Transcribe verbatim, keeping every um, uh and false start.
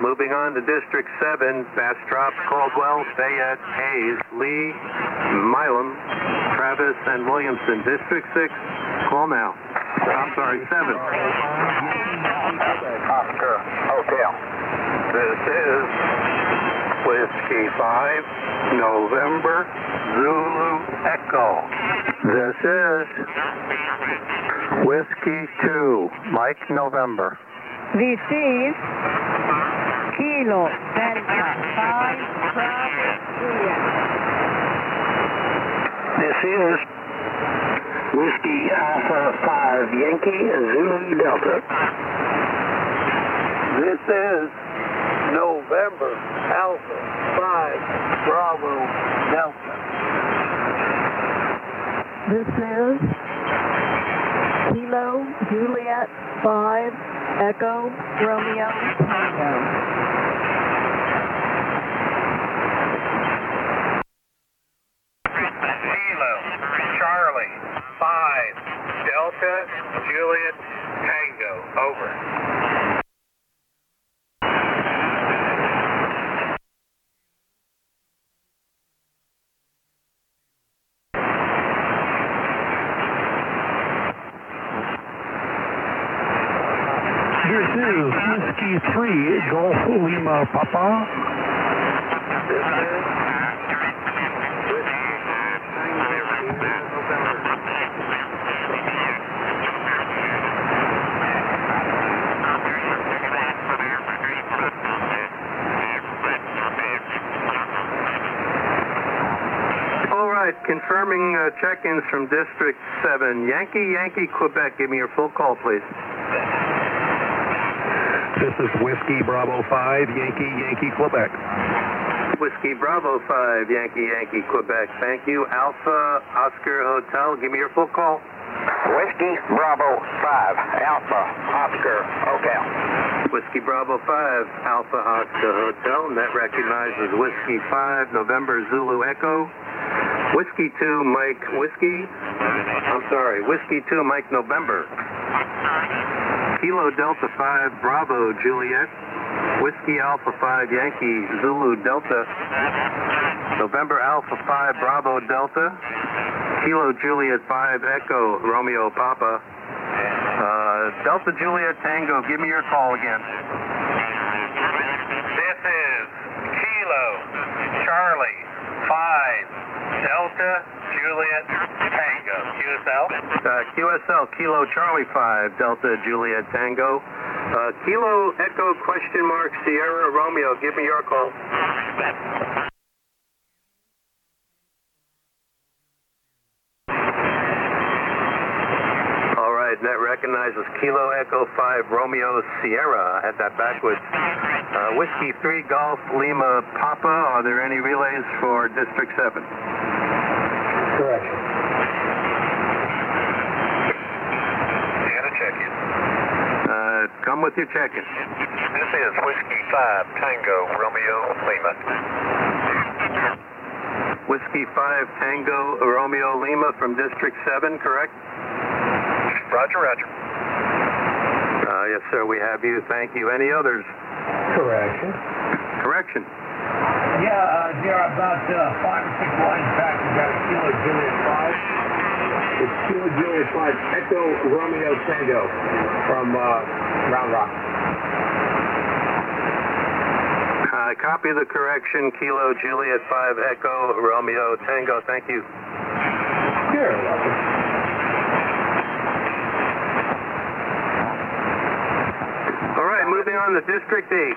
Moving on to District seven, Bastrop, Caldwell, Fayette, Hayes, Lee, Milam, Travis, and Williamson. District six, call now. I'm sorry, seven. Oscar Hotel. This is Whiskey five, November, Zulu Echo. This is Whiskey two, Mike November. This is Kilo Delta five, Bravo, Juliet. This is Whiskey Alpha five, Yankee Zulu Delta. This is November Alpha five, Bravo Delta. This is Kilo Juliet five, Echo Romeo Tango. Kilo Charlie five, Delta Juliet Tango. Over. This is Whiskey three, Golf Lima Papa. This is All right, confirming uh, check-ins from District seven. Yankee, Yankee, Quebec. Give me your full call, please. This is Whiskey Bravo five, Yankee, Yankee, Quebec. Whiskey Bravo five, Yankee, Yankee, Quebec. Thank you. Alpha Oscar Hotel. Give me your full call. Whiskey Bravo five, Alpha Oscar Hotel. Whiskey Bravo five, Alpha Oscar Hotel. And that recognizes Whiskey five, November Zulu Echo. Whiskey two, Mike Whiskey. I'm sorry, Whiskey two, Mike November. Kilo Delta five, Bravo Juliet. Whiskey Alpha five, Yankee Zulu Delta. November Alpha five, Bravo Delta. Kilo Juliet five, Echo Romeo Papa. Uh, Delta Juliet Tango, give me your call again. This is Kilo Charlie five, Delta Juliet Tango. Q S L? Uh, Q S L, Kilo Charlie five, Delta Juliet Tango. Uh, Kilo Echo question mark Sierra Romeo, give me your call. All right, that recognizes Kilo Echo five, Romeo Sierra. I had that backwards. Uh, Whiskey three, Golf Lima Papa. Are there any relays for District seven? Correction. And a check-in. Uh, come with your check-in. This is Whiskey five, Tango Romeo Lima. Whiskey five, Tango Romeo Lima from District seven, correct? Roger, roger. Uh, yes, sir, we have you. Thank you. Any others? Correction. Correction. Yeah, uh, there are about uh, five or six lines back. We've got a Kilo Juliet five. It's Kilo Juliet five, Echo Romeo Tango from uh, Round Rock. Uh, copy the correction. Kilo Juliet five, Echo Romeo Tango. Thank you. You're welcome. All right, moving on to District eight.